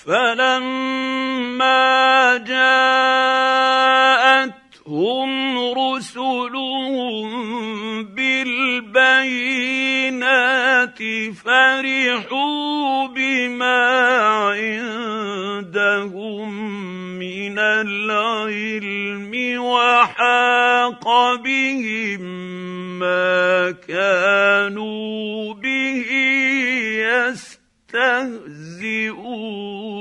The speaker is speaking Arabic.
فلما جاءتهم رسلهم بالبينات فرحوا بما عندهم من العلم وحاق بهم ما كانوا به يستهزئون.